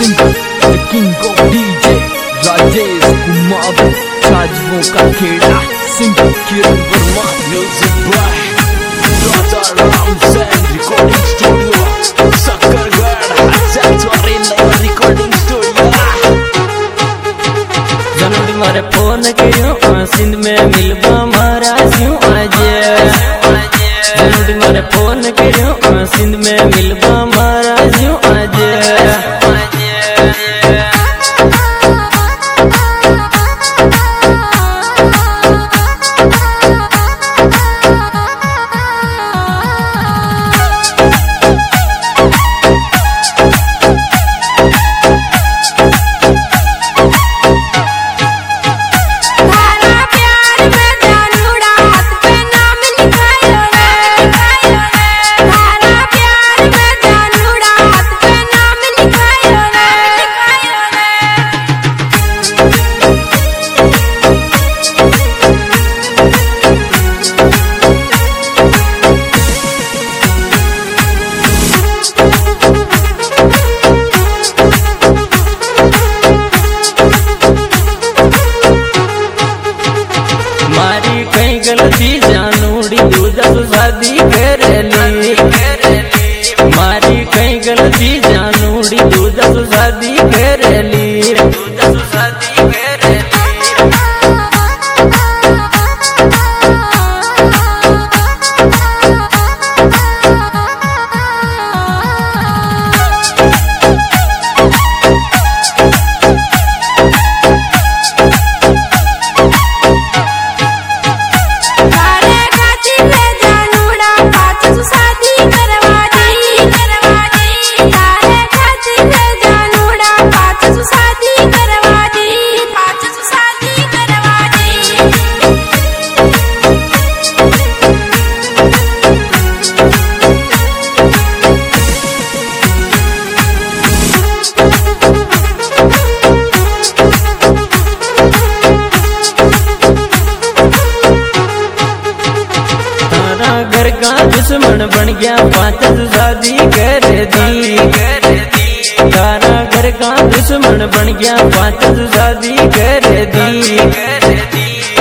Singer the king of DJ Rajesh Kumar साजवों का खेड़ा singer Kiran Verma music by Raja Ram Sain recording studio सक्करगढ़ हजारी नया रिकॉर्डिंग स्टूडियो। जनोड़ी मारे फोन करियो सिंध में मिलबा मारा क्यों आज जनोड़ी मारे फोन करियो सिंध में मिलबा मारा क्यों आज गलती जानूड़ी दूजा शादी करेली मारी कई गलती जानूड़ी दूजा शादी करेली घर का दुश्मन बन गया पाँच शादी कर दी तारा घर का दुश्मन बन गया पाँच शादी कर दी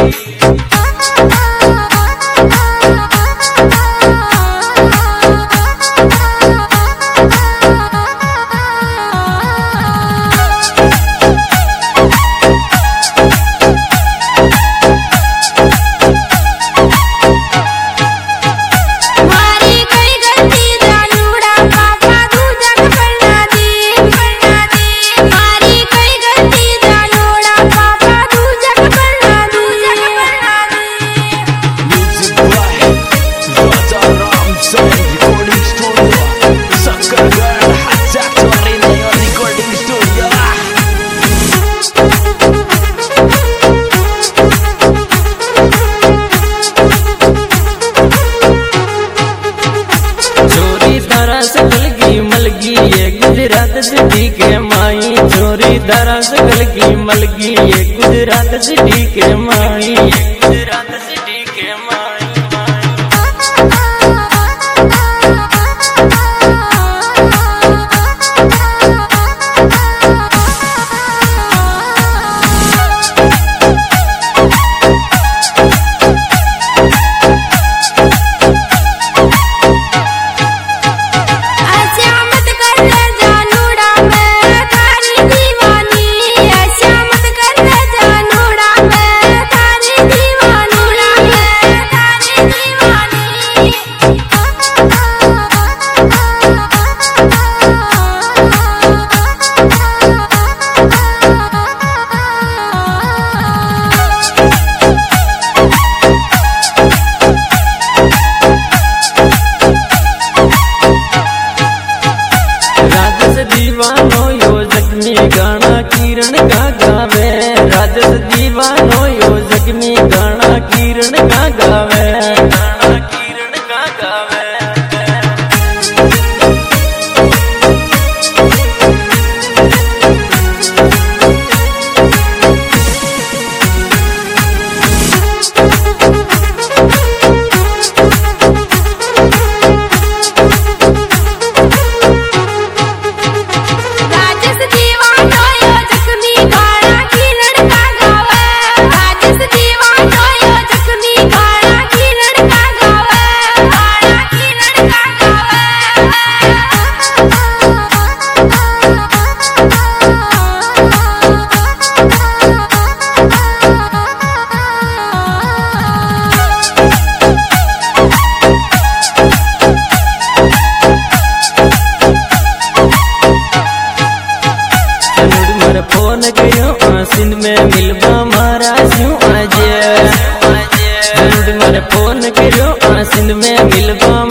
गुजरात सिटी के माई चोरी दरा सकल की मलगी ये गुजरात सिटी के माई गुजरात सिटी के माई दीवानो यो जख्मी गाना किरण का गावे राजस दीवानो यो जख्मी गाना किरण का गावे गाना किरण का गावे राजस दीवानो फोन करो सिंध में मिलवा मारा स्यू आज। जरूर मैंने फोन करो सिंध में मिलवा